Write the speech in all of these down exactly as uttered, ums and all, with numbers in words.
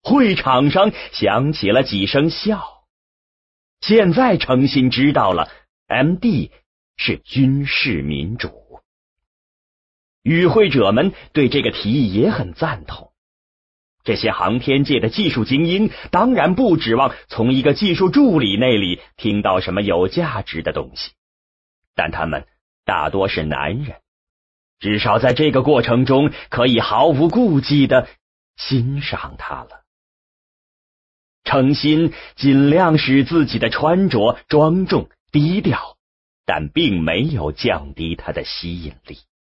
会场上响起了几声笑。现在程心知道了 M D 是军事民主。与会者们对这个提议也很赞同。这些航天界的技术精英当然不指望从一个技术助理那里听到什么有价值的东西，但他们大多是男人，至少在这个过程中可以毫无顾忌地欣赏它了。程心尽量使自己的穿着庄重低调，但并没有降低它的吸引力。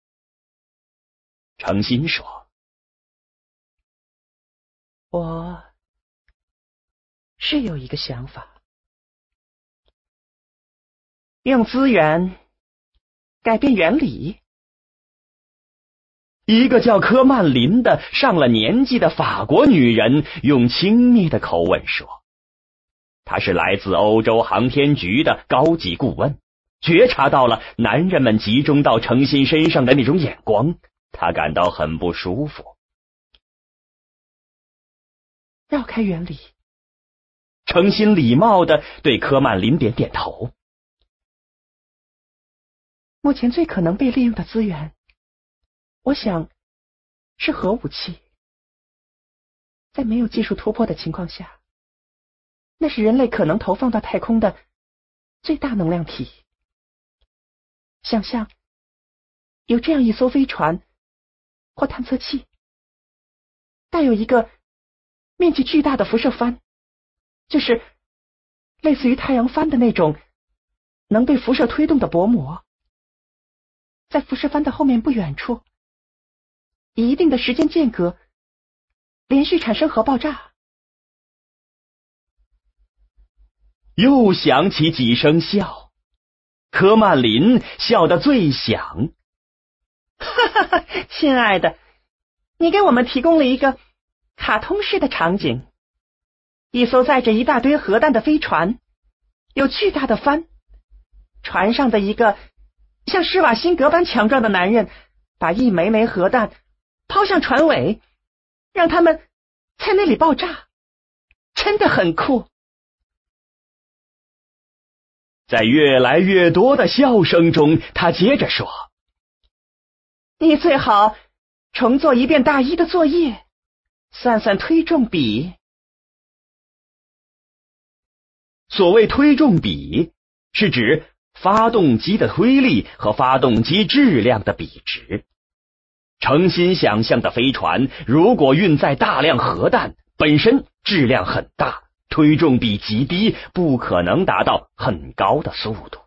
程心说： 我是有一个想法，用资源改变原理。 一个叫科曼林的上了年纪的法国女人用轻蔑的口吻说，她是来自欧洲航天局的高级顾问，觉察到了男人们集中到程心身上的那种眼光，她感到很不舒服。 绕开原理。 程心礼貌地对科曼林点点头。 目前最可能被利用的资源，我想是核武器。在没有技术突破的情况下，那是人类可能投放到太空的最大能量体。想象有这样一艘飞船或探测器，带有一个面积巨大的辐射帆，就是类似于太阳帆的那种能被辐射推动的薄膜。在辐射帆的后面不远处，以一定的时间间隔连续产生核爆炸。 又响起几声笑，科曼林笑得最响。 哈哈哈，亲爱的，你给我们提供了一个卡通式的场景，一艘载着一大堆核弹的飞船，有巨大的帆，船上的一个像施瓦辛格般强壮的男人把一枚枚核弹抛向船尾，让他们在那里爆炸，真的很酷。 在越来越多的笑声中，他接着说， 你最好重做一遍大一的作业，算算推重比。 所谓推重比，是指发动机的推力和发动机质量的比值。程心想象的飞船如果运载大量核弹，本身质量很大，推重比极低，不可能达到很高的速度。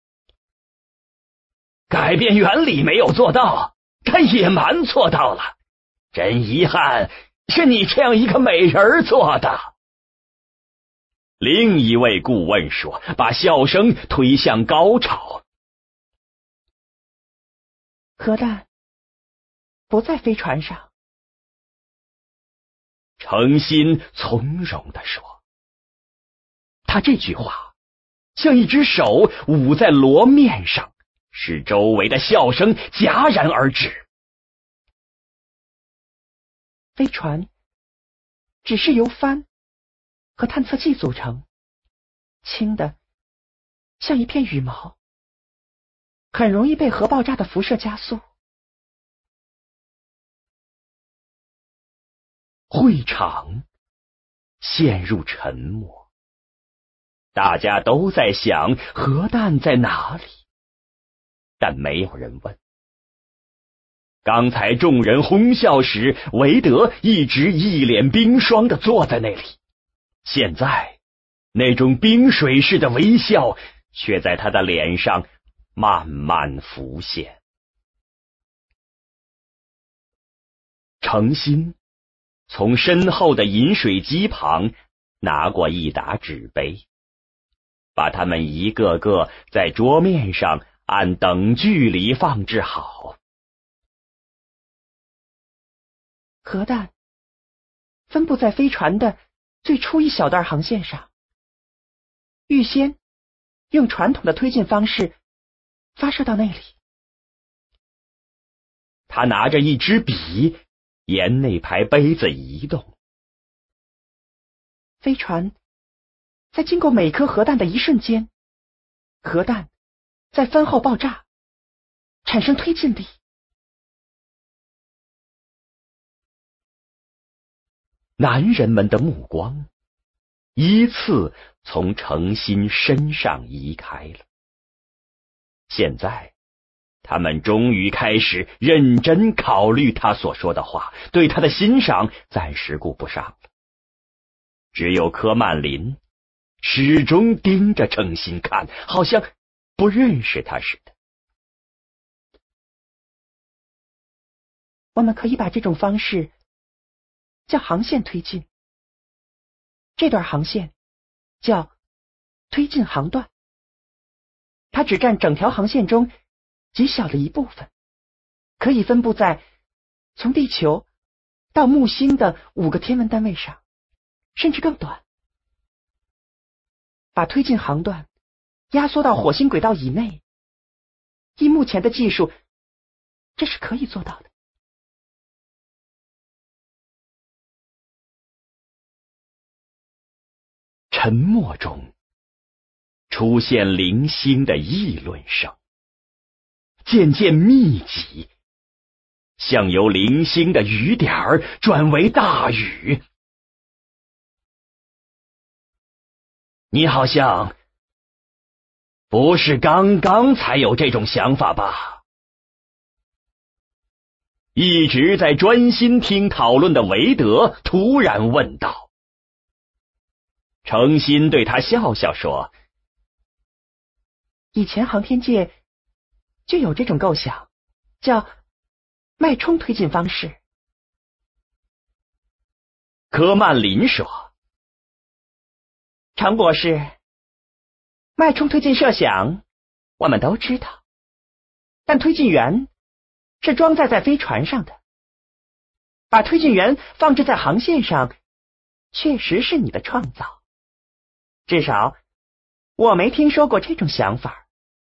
改变原理没有做到，但野蛮做到了。真遗憾，是你这样一个美人做的。另一位顾问说，把笑声推向高潮。 核弹不在飞船上。 程心从容地说，他这句话像一只手捂在锣面上，使周围的笑声戛然而止。 飞船只是由帆和探测器组成，轻的像一片羽毛，很容易被核爆炸的辐射加速。 会场陷入沉默，大家都在想核弹在哪里，但没有人问。刚才众人哄笑时，韦德一直一脸冰霜地坐在那里，现在那种冰水似的微笑却在他的脸上慢慢浮现。程心从身后的饮水机旁拿过一打纸杯，把它们一个个在桌面上按等距离放置好。 核弹分布在飞船的最初一小段航线上，预先用传统的推进方式发射到那里。 他拿着一支笔，沿那排杯子移动。 飞船在经过每颗核弹的一瞬间，核弹在番后爆炸，产生推进力。 男人们的目光依次从程心身上移开了。现在他们终于开始认真考虑他所说的话，对他的欣赏暂时顾不上了。只有柯曼林始终盯着程心看，好像不认识他似的。 我们可以把这种方式叫航线推进，这段航线叫推进航段，它只占整条航线中极小的一部分，可以分布在从地球到木星的五个天文单位上，甚至更短。把推进航段压缩到火星轨道以内，依目前的技术，这是可以做到的。 沉默中出现零星的议论声，渐渐密集，像由零星的雨点儿转为大雨。你好像不是刚刚才有这种想法吧？一直在专心听讨论的韦德突然问道。程心对他笑笑说， 以前航天界就有这种构想，叫脉冲推进方式。 柯曼林说， 常博士，脉冲推进设想我们都知道，但推进员是装载在飞船上的，把推进员放置在航线上确实是你的创造，至少我没听说过这种想法。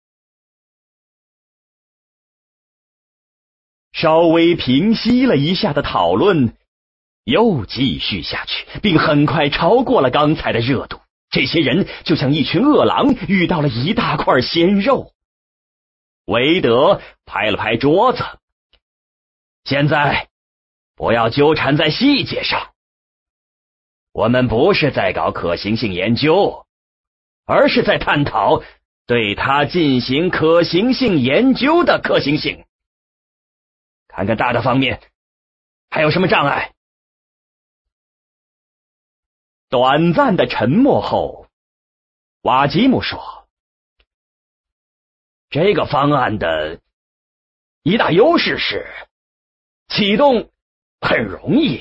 稍微平息了一下的讨论又继续下去，并很快超过了刚才的热度。这些人就像一群饿狼遇到了一大块鲜肉。韦德拍了拍桌子，现在不要纠缠在细节上，我们不是在搞可行性研究，而是在探讨对它进行可行性研究的可行性。看看大的方面，还有什么障碍？短暂的沉默后，瓦吉姆说，这个方案的一大优势是启动很容易。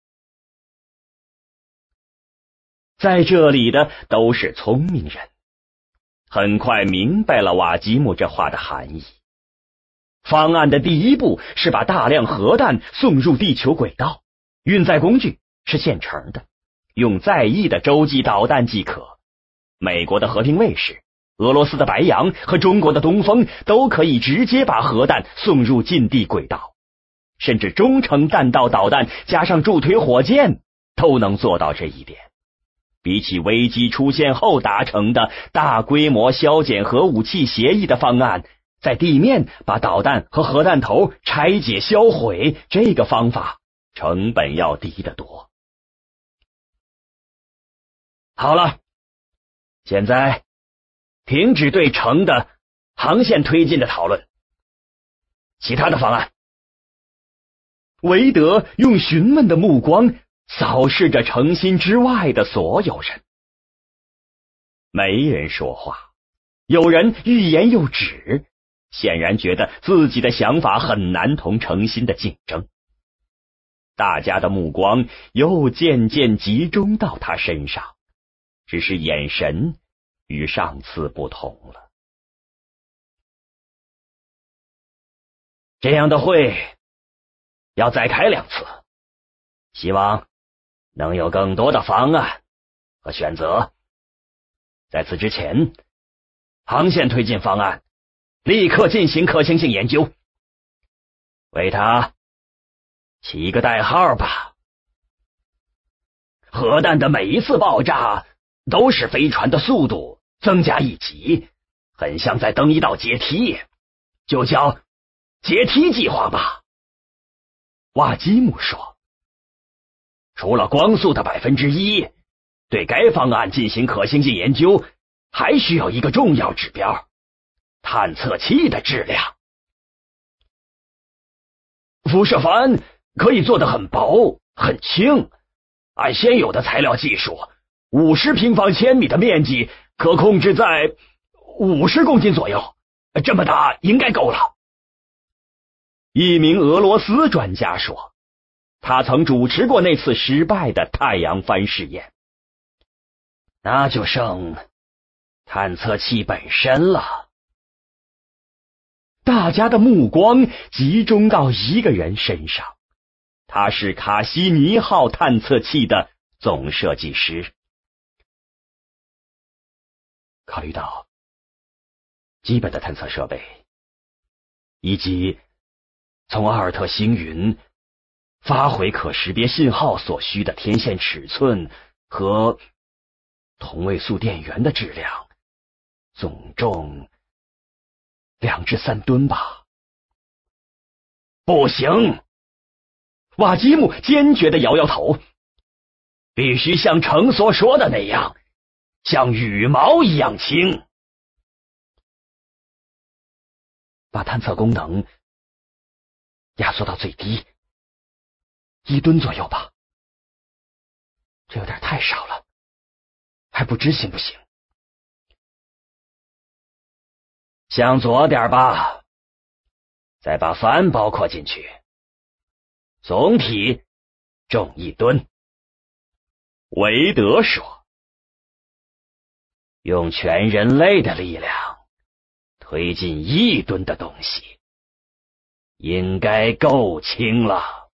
在这里的都是聪明人，很快明白了瓦吉姆这话的含义。方案的第一步是把大量核弹送入地球轨道，运载工具是现成的，用在役的洲际导弹即可。美国的和平卫士、俄罗斯的白杨和中国的东风都可以直接把核弹送入近地轨道，甚至中程弹道导弹加上助推火箭都能做到这一点。比起危机出现后达成的大规模削减核武器协议的方案，在地面把导弹和核弹头拆解销毁，这个方法成本要低得多。好了，现在停止对程的航线推进的讨论，其他的方案。韦德用询问的目光扫视着程心之外的所有人，没人说话，有人欲言又止，显然觉得自己的想法很难同程心的竞争。大家的目光又渐渐集中到他身上，只是眼神与上次不同了。这样的会要再开两次，希望能有更多的方案和选择。在此之前，航线推进方案立刻进行可行性研究，为它起一个代号吧。 核弹的每一次爆炸都使飞船的速度增加一级，很像在登一道阶梯，就叫阶梯计划吧。瓦基姆说，除了光速的百分之一，对该方案进行可行性研究，还需要一个重要指标：探测器的质量。辐射帆可以做得很薄很轻，按现有的材料技术，五十平方千米的面积可控制在五十公斤左右，这么大应该够了。一名俄罗斯专家说，他曾主持过那次失败的太阳帆试验。那就剩探测器本身了。大家的目光集中到一个人身上，他是卡西尼号探测器的总设计师。考虑到基本的探测设备，以及从阿尔特星云发回可识别信号所需的天线尺寸和同位素电源的质量，总重两至三吨吧。不行！瓦基姆坚决地摇摇头，必须像城所说的那样，像羽毛一样轻。把探测功能压缩到最低，一吨左右吧。这有点太少了，还不知行不行。向左点吧，再把帆包括进去，总体重一吨。韦德说，用全人类的力量推进一吨的东西，应该够轻了。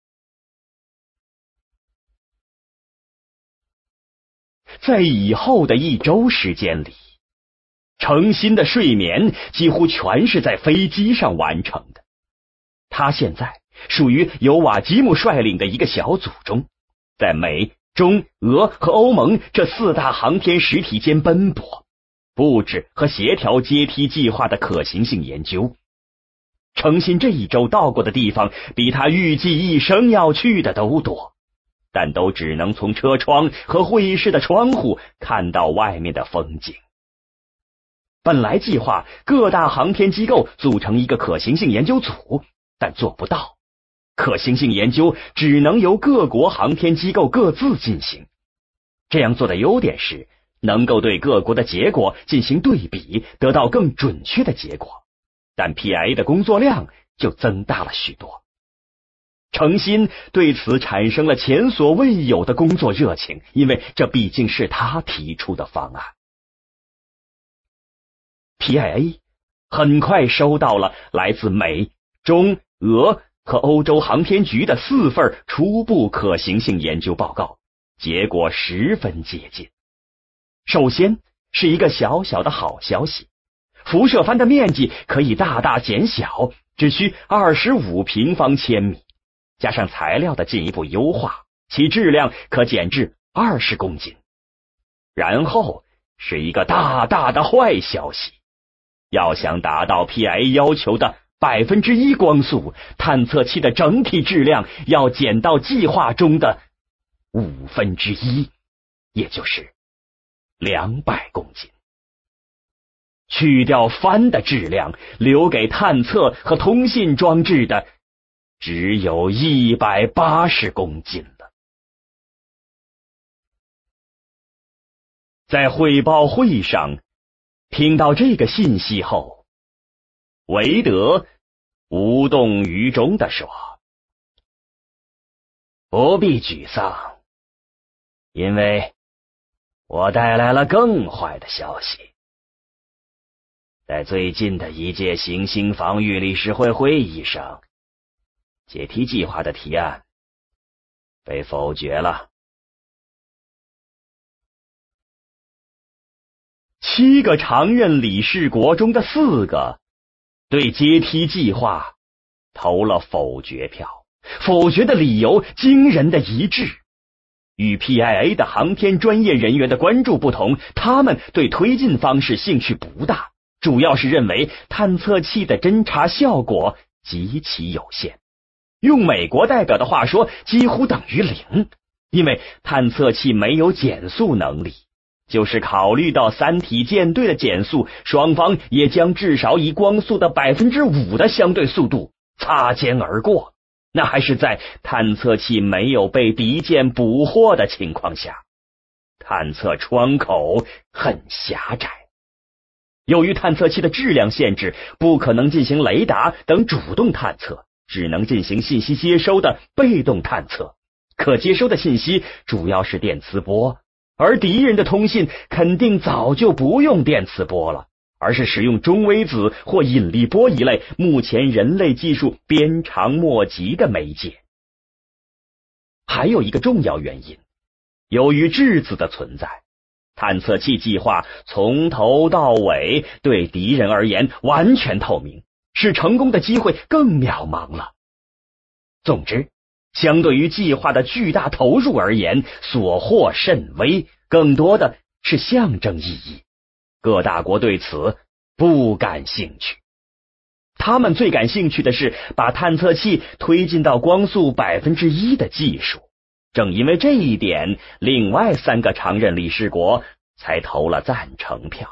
在以后的一周时间里，程心的睡眠几乎全是在飞机上完成的。他现在属于由瓦基姆率领的一个小组中，在美、中、俄和欧盟这四大航天实体间奔波，布置和协调阶梯计划的可行性研究。程心这一周到过的地方比他预计一生要去的都多，但都只能从车窗和会议室的窗户看到外面的风景。本来计划各大航天机构组成一个可行性研究组，但做不到。可行性研究只能由各国航天机构各自进行。这样做的优点是能够对各国的结果进行对比，得到更准确的结果，但 P I A 的工作量就增大了许多。程心对此产生了前所未有的工作热情，因为这毕竟是他提出的方案。P I A 很快收到了来自美、中、俄和欧洲航天局的四份初步可行性研究报告，结果十分接近。首先是一个小小的好消息，辐射帆的面积可以大大减小，只需二十五平方千米，加上材料的进一步优化，其质量可减至二十公斤。然后是一个大大的坏消息，要想达到 P I A 要求的百分之一光速，探测器的整体质量要减到计划中的五分之一，也就是两百公斤。去掉帆的质量，留给探测和通信装置的只有一百八十公斤了。在汇报会上听到这个信息后，韦德无动于衷地说，不必沮丧，因为我带来了更坏的消息。在最近的一届行星防御理事会会议上，阶梯计划的提案被否决了。七个常任理事国中的四个对阶梯计划投了否决票，否决的理由惊人的一致。 与 P I A 的航天专业人员的关注不同，他们对推进方式兴趣不大，主要是认为探测器的侦察效果极其有限。用美国代表的话说，几乎等于零，因为探测器没有减速能力。就是考虑到三体舰队的减速，双方也将至少以光速的 百分之五 的相对速度擦肩而过，那还是在探测器没有被敌舰捕获的情况下，探测窗口很狭窄。由于探测器的质量限制，不可能进行雷达等主动探测，只能进行信息接收的被动探测。可接收的信息主要是电磁波，而敌人的通信肯定早就不用电磁波了，而是使用中微子或引力波一类目前人类技术鞭长莫及的媒介。还有一个重要原因，由于质子的存在，探测器计划从头到尾对敌人而言完全透明，使成功的机会更渺茫了。总之，相对于计划的巨大投入而言，所获甚微，更多的是象征意义。各大国对此不感兴趣，他们最感兴趣的是把探测器推进到光速 百分之一 的技术。正因为这一点，另外三个常任理事国才投了赞成票。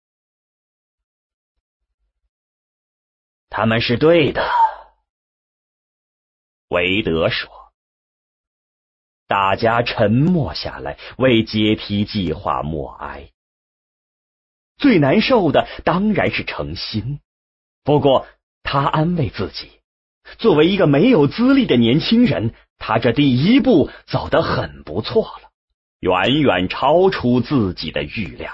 他们是对的，韦德说。大家沉默下来，为阶梯计划默哀。最难受的当然是程心，不过他安慰自己，作为一个没有资历的年轻人，他这第一步走得很不错了，远远超出自己的预料。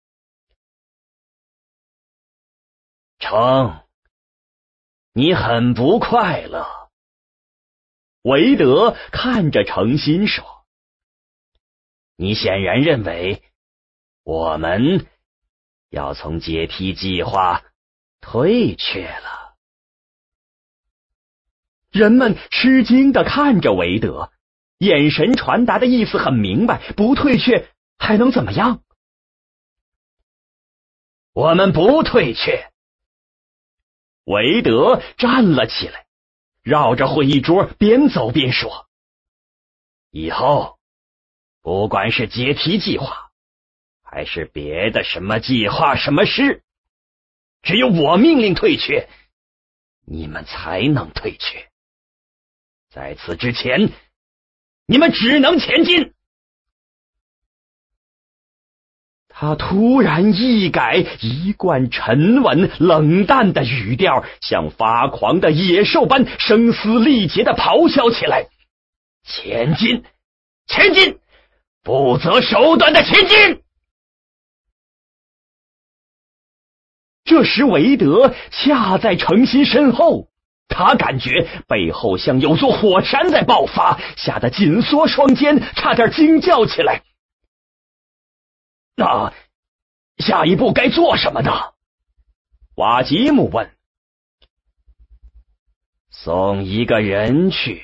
程，你很不快乐。韦德看着程心说，你显然认为我们要从阶梯计划退却了。人们吃惊地看着韦德，眼神传达的意思很明白，不退却还能怎么样？我们不退却。韦德站了起来，绕着会议桌边走边说，以后不管是阶梯计划还是别的什么计划什么事，只有我命令退却，你们才能退却。在此之前，你们只能前进。他突然一改一贯沉稳冷淡的语调，像发狂的野兽般声嘶力竭地咆哮起来，前进，前进，不择手段的前进。这时韦德恰在程心身后，他感觉背后像有座火山在爆发，吓得紧缩双肩，差点惊叫起来。那下一步该做什么呢？瓦吉姆问。送一个人去。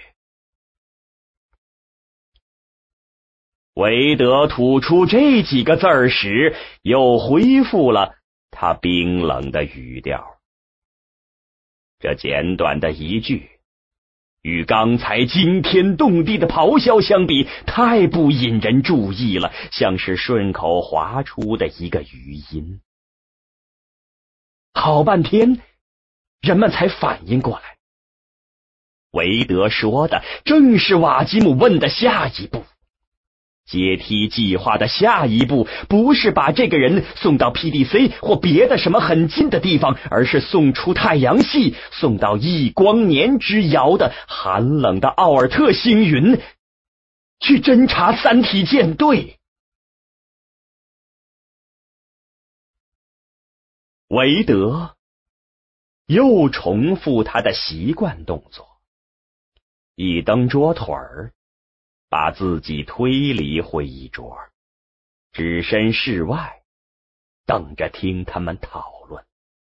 韦德吐出这几个字儿时，又恢复了他冰冷的语调。这简短的一句，与刚才惊天动地的咆哮相比，太不引人注意了，像是顺口划出的一个余音。好半天，人们才反应过来，韦德说的正是瓦吉姆问的下一步。阶梯计划的下一步不是把这个人送到 P D C 或别的什么很近的地方，而是送出太阳系，送到亿光年之遥的寒冷的奥尔特星云，去侦察三体舰队。韦德又重复他的习惯动作，一蹬桌腿儿，把自己推离会议桌，只身室外，等着听他们讨论。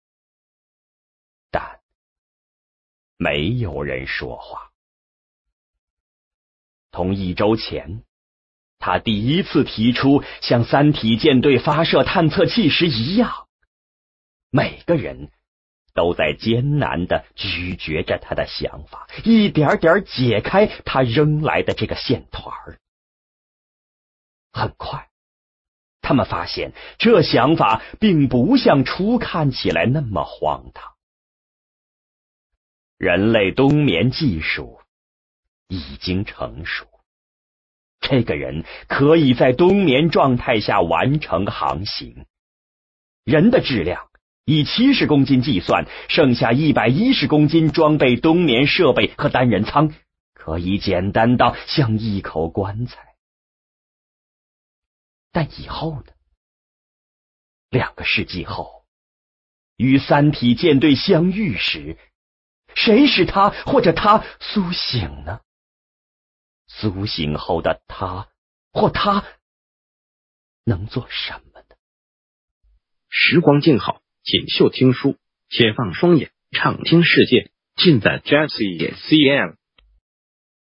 但没有人说话。同一周前， 他第一次提出向三体舰队发射探测器时一样，每个人都在艰难地咀嚼着他的想法，一点点解开他扔来的这个线团。很快，他们发现这想法并不像初看起来那么荒唐。人类冬眠技术已经成熟，这个人可以在冬眠状态下完成航行。人的质量以七十公斤计算，剩下一百一十公斤装备冬眠设备和单人舱，可以简单到像一口棺材。但以后呢？两个世纪后，与三体舰队相遇时，谁使他或者他苏醒呢？苏醒后的他或他能做什么呢？ 时光静好，锦绣听书，且放双眼，畅听世界，尽在 J C C M。